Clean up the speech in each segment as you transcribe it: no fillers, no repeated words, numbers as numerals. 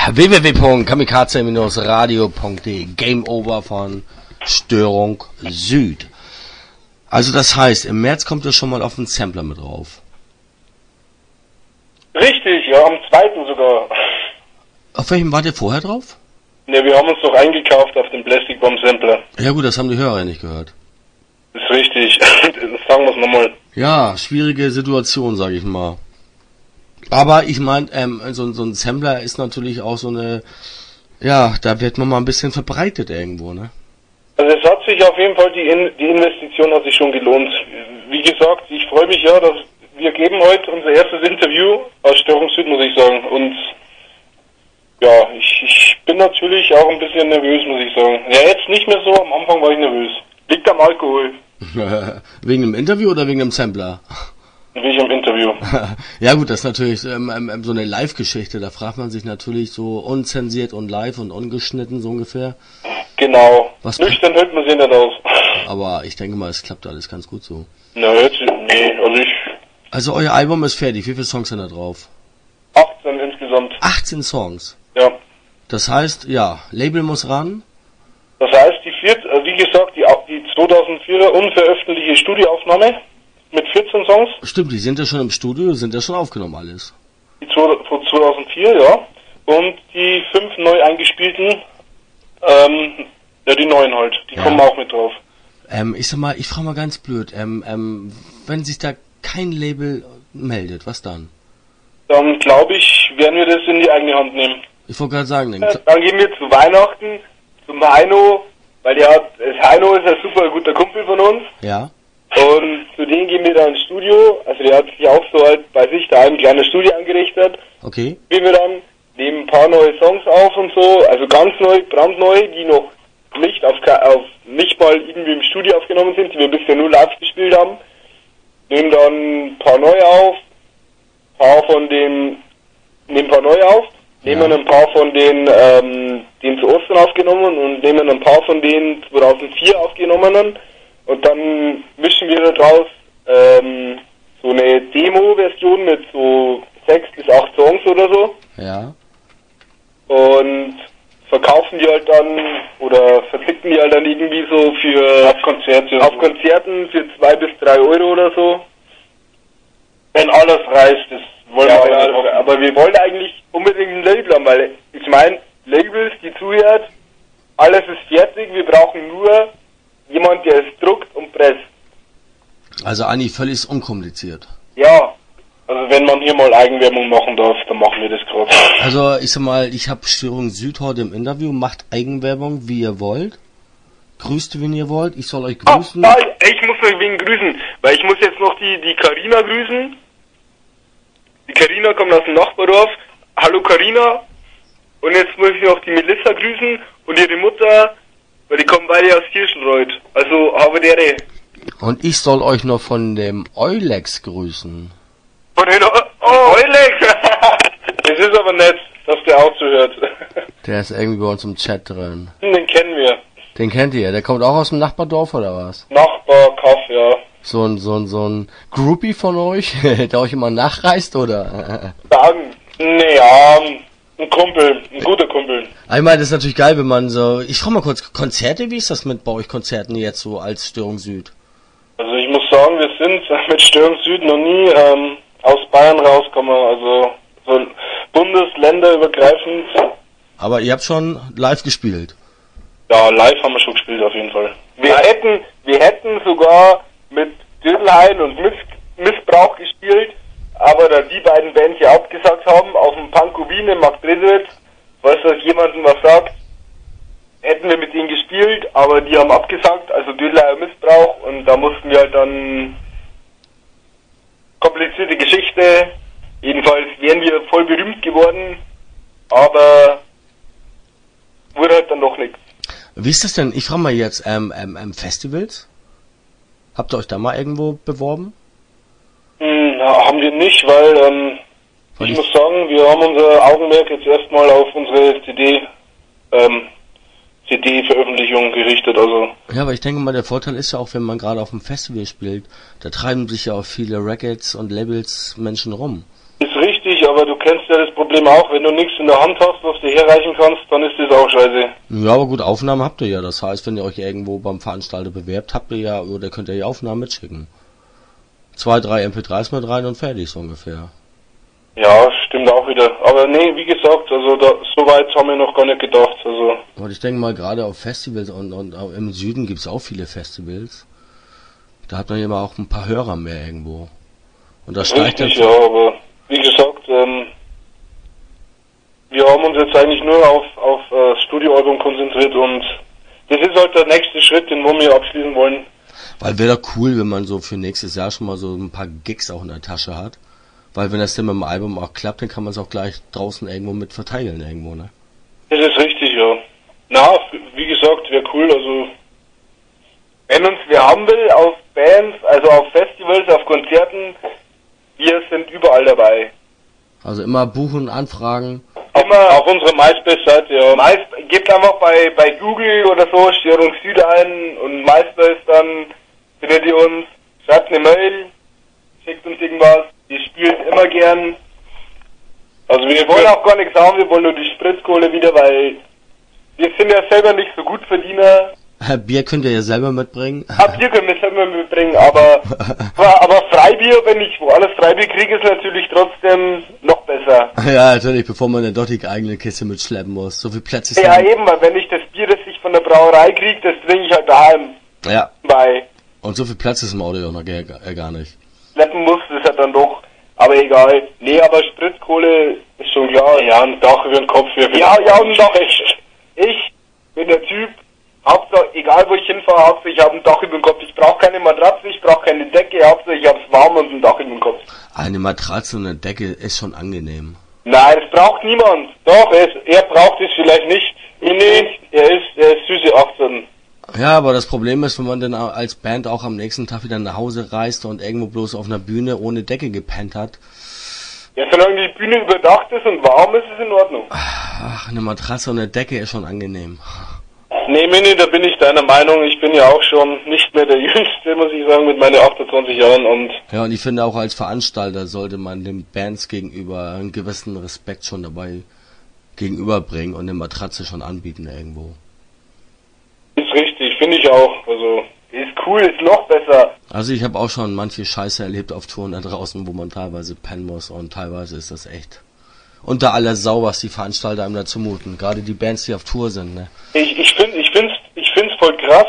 www.kamikaze-radio.de Game Over von Störung Süd. Also das heißt, im März kommt ihr schon mal auf den Sampler mit drauf. Richtig, ja, am 2. sogar. Auf welchem wart ihr vorher drauf? Ne, wir haben uns doch eingekauft auf den Plastic Bomb Sampler. Ja gut, das haben die Hörer ja nicht gehört. Das ist richtig. Sagen wir es nochmal. Ja, schwierige Situation, sag ich mal. Aber ich meine, so ein Sampler ist natürlich auch so eine, ja, da wird man mal ein bisschen verbreitet irgendwo, ne? Also es hat sich auf jeden Fall, die Investition hat sich schon gelohnt. Wie gesagt, ich freue mich ja, dass wir geben heute unser erstes Interview aus Störung Süd, muss ich sagen. Und ja, ich bin natürlich auch ein bisschen nervös, muss ich sagen. Ja, jetzt nicht mehr so, am Anfang war ich nervös. Liegt am Alkohol. Wegen dem Interview oder wegen dem Sampler? Wie ich im Interview. Ja gut, das ist natürlich so eine Live-Geschichte, da fragt man sich natürlich so unzensiert und live und ungeschnitten so ungefähr. Genau. Nüchtern hört man sich nicht aus. Aber ich denke mal, es klappt alles ganz gut so. Na, nee, Also euer Album ist fertig, wie viele Songs sind da drauf? 18 insgesamt. 18 Songs? Ja. Das heißt, ja, Label muss ran? Das heißt, wie gesagt, die 2004er unveröffentlichte Studioaufnahme mit 14 Songs. Stimmt, die sind ja schon im Studio, sind ja schon aufgenommen alles. Die von 2004, ja. Und die 5 neu eingespielten, ja, die neuen halt, die kommen auch mit drauf. Ich sag mal, ich frage mal ganz blöd, wenn sich da kein Label meldet, was dann? Dann glaube ich, werden wir das in die eigene Hand nehmen. Ich wollte gerade sagen, dann gehen wir zu Weihnachten, zum Heino, weil das Heino ist ein super guter Kumpel von uns. Ja. Und zu denen gehen wir dann ins Studio, also der hat sich auch so halt bei sich da ein kleines Studio angerichtet. Okay. Gehen wir dann, nehmen ein paar neue Songs auf und so, also ganz neu, brandneu, die noch nicht nicht mal irgendwie im Studio aufgenommen sind, die wir bisher nur live gespielt haben. Nehmen dann ein paar neue auf, nehmen ein paar neue auf, nehmen ein paar von denen, zu Ostern aufgenommen und nehmen ein paar von denen 2004 aufgenommenen und dann mischen wir da draus so eine Demo-Version mit so 6 bis 8 Songs oder so. Ja. Und verkaufen die halt dann oder verticken die halt dann irgendwie so auf Konzerten für 2 bis 3 Euro oder so. Wenn alles reißt, das wollen wir aber wir wollen eigentlich unbedingt ein Label haben, weil ich meine, Labels, die zuhört, alles ist fertig, wir brauchen nur jemand, der es druckt und presst. Also eigentlich völlig unkompliziert. Ja, also wenn man hier mal Eigenwerbung machen darf, dann machen wir das gerade. Also ich sag mal, ich habe Störung Süd heute im Interview, macht Eigenwerbung, wie ihr wollt. Grüßt, wenn ihr wollt, ich soll euch grüßen. Ich muss euch wegen grüßen, weil ich muss jetzt noch die Carina grüßen. Die Carina kommt aus dem Nachbardorf. Hallo Carina. Und jetzt muss ich noch die Melissa grüßen und ihre Mutter, weil die kommen beide aus Kirschenreuth. Also habe dere. Und ich soll euch noch von dem Eulex grüßen. Von den Eulex? Das ist aber nett, dass der auch zuhört. Der ist irgendwie bei uns im Chat drin. Den kennen wir. Den kennt ihr? Der kommt auch aus dem Nachbardorf oder was? Nachbarkaff, ja. So ein Groupie von euch, der euch immer nachreist, oder? Sagen. Naja, ein Kumpel, ein guter Kumpel. Einmal, das ist natürlich geil, wenn man so... Ich frage mal kurz, Konzerte, wie ist das mit bei euch Konzerten jetzt so als Störung Süd? Also ich muss sagen, wir sind mit Störung Süd noch nie aus Bayern rausgekommen, also so bundesländerübergreifend. Aber ihr habt schon live gespielt? Ja, live haben wir schon gespielt auf jeden Fall. Wir hätten sogar mit Dödelhain und Missbrauch gespielt, aber da die beiden Bands ja abgesagt haben, auf dem Pankow Wien in Marktredwitz, falls das jemandem was sagt, hätten wir mit denen gespielt, aber die haben abgesagt, also Dödelhain und Missbrauch, und da mussten wir halt dann komplizierte Geschichte, jedenfalls wären wir voll berühmt geworden, aber wurde halt dann doch nichts. Wie ist das denn? Ich frage mal jetzt, Festivals? Habt ihr euch da mal irgendwo beworben? Haben wir nicht, weil ich muss sagen, wir haben unser Augenmerk jetzt erstmal auf unsere CD-Veröffentlichung gerichtet, also. Ja, aber ich denke mal, der Vorteil ist ja auch, wenn man gerade auf einem Festival spielt, da treiben sich ja auch viele Records und Labels Menschen rum. Ist richtig, richtig, aber du kennst ja das Problem auch, wenn du nichts in der Hand hast, was du herreichen kannst, dann ist das auch scheiße. Ja, aber gut, Aufnahmen habt ihr ja. Das heißt, wenn ihr euch irgendwo beim Veranstalter bewerbt, habt ihr ja, oder könnt ihr die Aufnahmen mitschicken. 2, 3 MP3s mit rein und fertig, so ungefähr. Ja, stimmt auch wieder. Aber nee, wie gesagt, also so weit haben wir noch gar nicht gedacht. Also. Und ich denke mal, gerade auf Festivals und auch im Süden gibt's auch viele Festivals. Da hat man ja immer auch ein paar Hörer mehr irgendwo. Und das steigt richtig, dann. ja, aber wie gesagt, wir haben uns jetzt eigentlich nur auf das Studioalbum konzentriert und das ist halt der nächste Schritt, den wir abschließen wollen. Weil wäre doch cool, wenn man so für nächstes Jahr schon mal so ein paar Gigs auch in der Tasche hat. Weil wenn das dann mit dem Album auch klappt, dann kann man es auch gleich draußen irgendwo mit verteilen irgendwo, ne? Das ist richtig, ja. Na, wie gesagt, wäre cool, also wenn uns wer haben will auf Bands, also auf Festivals, auf Konzerten, wir sind überall dabei. Also immer buchen, anfragen. Immer auf unserer MySpace-Seite, ja. Gebt einfach bei Google oder so Störung Süd ein und MySpace, dann findet ihr uns, schreibt eine Mail, schickt uns irgendwas, ihr spielt immer gern. Also wir wollen auch gar nichts haben, wir wollen nur die Spritzkohle wieder, weil wir sind ja selber nicht so gut Verdiener. Bier könnt ihr ja selber mitbringen. Bier können wir selber mitbringen, aber Freibier, wenn ich woanders Freibier kriege, ist natürlich trotzdem noch besser. Ja, natürlich, bevor man dann doch die eigene Kiste mitschleppen muss. So viel Platz ist ja eben, weil wenn ich das Bier, das ich von der Brauerei kriege, das trinke ich halt daheim. Ja. Bei. Und so viel Platz ist im Auto auch noch gar nicht. Schleppen muss das halt dann doch. Aber egal. Nee, aber Spritzkohle ist schon klar. Ja, ein Dach über den Kopf. Ja, ein Dach. Ich bin der Typ, Hauptsache, egal wo ich hinfahre, Hauptsache ich habe ein Dach über dem Kopf. Ich brauche keine Matratze, ich brauche keine Decke, Hauptsache ich habe es warm und ein Dach über dem Kopf. Eine Matratze und eine Decke ist schon angenehm. Nein, das braucht niemand. Doch, er braucht es vielleicht nicht. Nee, er ist süße 18. Ja, aber das Problem ist, wenn man dann als Band auch am nächsten Tag wieder nach Hause reist und irgendwo bloß auf einer Bühne ohne Decke gepennt hat. Ja, solange die Bühne überdacht ist und warm ist, ist es in Ordnung. Ach, eine Matratze und eine Decke ist schon angenehm. Nee, Mini, da bin ich deiner Meinung. Ich bin ja auch schon nicht mehr der Jüngste, muss ich sagen, mit meinen 28 Jahren und... Ja, und ich finde auch als Veranstalter sollte man den Bands gegenüber einen gewissen Respekt schon dabei gegenüberbringen und eine Matratze schon anbieten irgendwo. Ist richtig, finde ich auch. Also, ist cool, ist noch besser. Also ich habe auch schon manche Scheiße erlebt auf Touren da draußen, wo man teilweise pennen muss und teilweise ist das echt unter aller Sau, was die Veranstalter einem da zumuten. Gerade die Bands, die auf Tour sind, ne? Ich find's voll krass,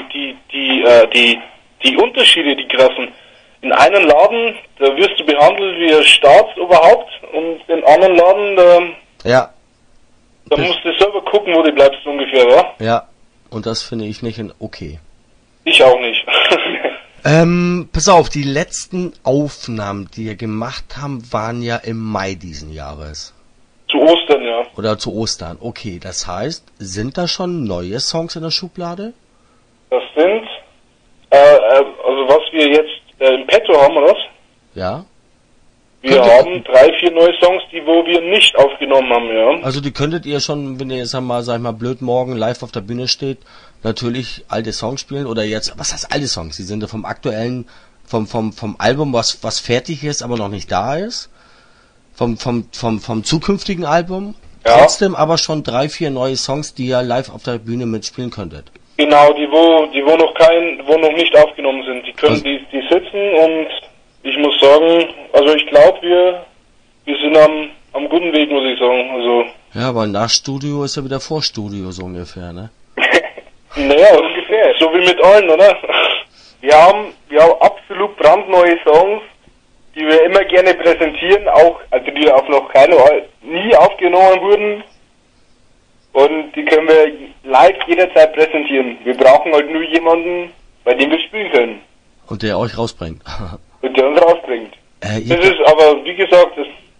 die Unterschiede, die krassen. In einem Laden, da wirst du behandelt wie ein Staatsoberhaupt und in anderen Laden, ja. Da musst du selber gucken, wo du bleibst ungefähr, wa? Ja, und das finde ich nicht okay. Ich auch nicht. Pass auf, die letzten Aufnahmen, die wir gemacht haben, waren ja im Mai diesen Jahres. Zu Ostern, ja. Oder zu Ostern, okay. Das heißt, sind da schon neue Songs in der Schublade? Das sind, also was wir jetzt im Petto haben, oder was? Ja. Wir haben 3, 4 neue Songs, wo wir nicht aufgenommen haben, ja. Also die könntet ihr schon, wenn ihr jetzt mal, sag ich mal, blöd morgen live auf der Bühne steht, natürlich alte Songs spielen oder jetzt, was heißt alte Songs? Die sind ja vom aktuellen, vom Album, was fertig ist, aber noch nicht da ist. Vom zukünftigen Album. Ja. Trotzdem aber schon 3, 4 neue Songs, die ihr live auf der Bühne mitspielen könntet. Genau, wo noch nicht aufgenommen sind. Die können, also, die sitzen und ich muss sagen, also ich glaube, wir sind am guten Weg, muss ich sagen. Also. Ja, aber nach Studio ist ja wieder vor Studio so ungefähr, ne? Naja, ungefähr. So wie mit allen, oder? Wir haben absolut brandneue Songs, die wir immer gerne präsentieren, auch, also die auch noch nie aufgenommen wurden. Und die können wir live jederzeit präsentieren. Wir brauchen halt nur jemanden, bei dem wir spielen können. Und der euch rausbringt. Und der uns rausbringt. Das ist aber, wie gesagt,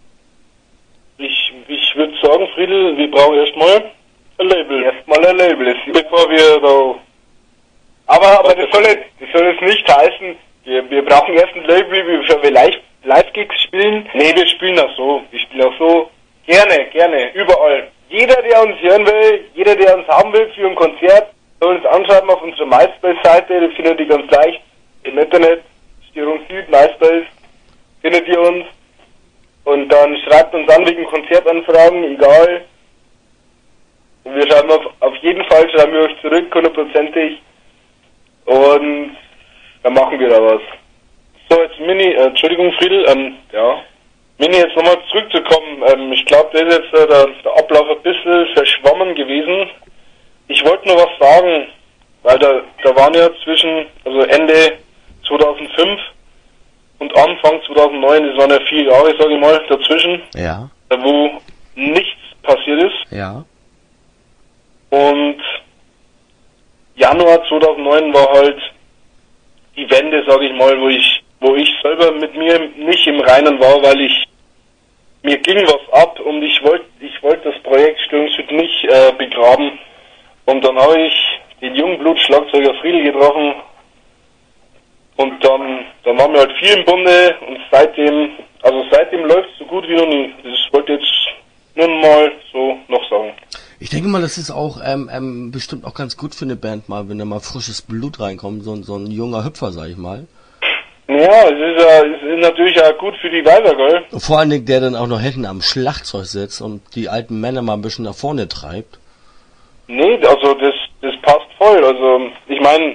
ich würde sagen, Friedel, wir brauchen erstmal ein Label. Bevor wir da... Aber das soll jetzt nicht heißen, wir brauchen erst ein Label, bevor wir Live-Gigs spielen. Nee, wir spielen auch so. Wir spielen auch so. Gerne, überall. Jeder, der uns hören will, jeder, der uns haben will für ein Konzert, soll uns anschreiben auf unserer MySpace-Seite. Die findet ihr ganz leicht im Internet. Störung Süd, MySpace, findet ihr uns. Und dann schreibt uns an wegen Konzertanfragen, egal. Und wir schreiben auf jeden Fall, schreiben wir euch zurück, 100%. Und dann machen wir da was. So, jetzt Mini, Entschuldigung Friedel, ja. Mini, jetzt nochmal zurückzukommen. Ich glaube, da ist jetzt der Ablauf ein bisschen verschwommen gewesen. Ich wollte nur was sagen, weil da waren ja also Ende 2005 und Anfang 2009, das waren ja 4 Jahre, sage ich mal, dazwischen, Ja. Wo nichts passiert ist. Ja. Und Januar 2009 war halt die Wende, sage ich mal, wo ich selber mit mir nicht im Reinen war, weil mir ging was ab und ich wollte das Projekt Störungshütte nicht begraben. Und dann habe ich den Jungblut-Schlagzeuger Friedel getroffen und dann waren wir halt viel im Bunde und seitdem läuft es so gut wie noch nie. Das wollte ich jetzt nur mal so noch sagen. Ich denke mal, das ist auch bestimmt auch ganz gut für eine Band mal, wenn da mal frisches Blut reinkommt, so ein junger Hüpfer, sag ich mal. Ja, es ist natürlich auch gut für die Weiber, gell? Vor allen Dingen, der dann auch noch hinten am Schlagzeug sitzt und die alten Männer mal ein bisschen nach vorne treibt. Nee, also das passt voll. Also ich meine,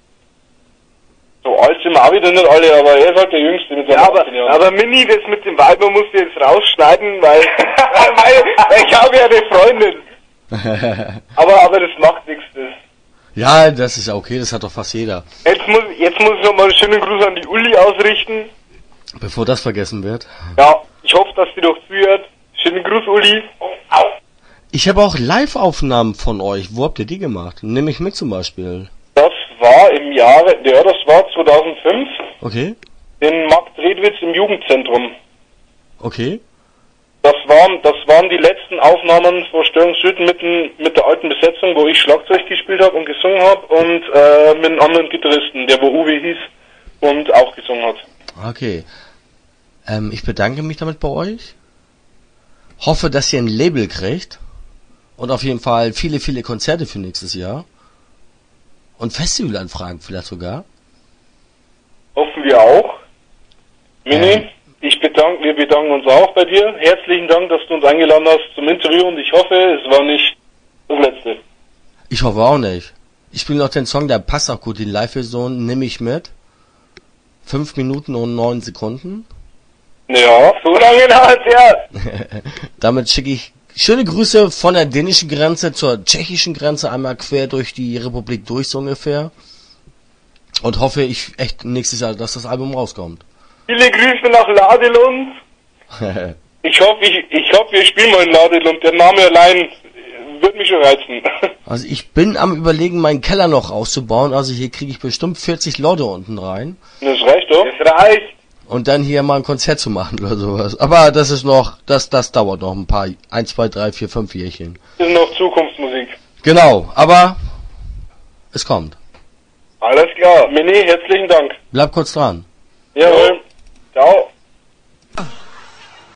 so alt sind wir auch wieder nicht alle, aber er ist halt der Jüngste mit seinen 18 Jahren. Aber Mini, das mit dem Weiber musst du jetzt rausschneiden, weil ich habe ja eine Freundin. aber das macht nichts. Ja, das ist ja okay, das hat doch fast jeder. Jetzt muss ich nochmal einen schönen Gruß an die Uli ausrichten. Bevor das vergessen wird. Ja, ich hoffe, dass die doch zuhört. Schönen Gruß, Uli. Au. Ich habe auch Live-Aufnahmen von euch. Wo habt ihr die gemacht? Nimm mich mit zum Beispiel. Das war das war 2005. Okay. In Marktredwitz im Jugendzentrum. Okay. Das waren die letzten Aufnahmen von Störungshütte mit der alten Besetzung, wo ich Schlagzeug gespielt habe und gesungen habe und mit einem anderen Gitarristen, der wo Uwe hieß und auch gesungen hat. Okay. Ich bedanke mich damit bei euch. Hoffe, dass ihr ein Label kriegt. Und auf jeden Fall viele, viele Konzerte für nächstes Jahr. Und Festivalanfragen vielleicht sogar. Hoffen wir auch. Mini, wir bedanken uns auch bei dir. Herzlichen Dank, dass du uns eingeladen hast zum Interview und ich hoffe, es war nicht das letzte. Ich hoffe auch nicht. Ich spiele noch den Song, der passt auch gut, die Live-Version, nimm ich mit. 5 Minuten und 9 Sekunden. Ja, so lange dauert's her. Damit schicke ich schöne Grüße von der dänischen Grenze zur tschechischen Grenze, einmal quer durch die Republik durch, so ungefähr. Und hoffe ich echt nächstes Jahr, dass das Album rauskommt. Viele Grüße nach Ladelund. Ich hoffe, wir spielen mal in Ladelund. Der Name allein wird mich schon reizen. Also ich bin am Überlegen, meinen Keller noch auszubauen. Also hier kriege ich bestimmt 40 Leute unten rein. Das reicht doch. Das reicht. Und dann hier mal ein Konzert zu machen oder sowas. Aber das ist noch, das dauert noch ein paar, 1, 2, 3, 4, 5 Jährchen. Das ist noch Zukunftsmusik. Genau, aber es kommt. Alles klar. Mini, herzlichen Dank. Bleib kurz dran. Jawohl.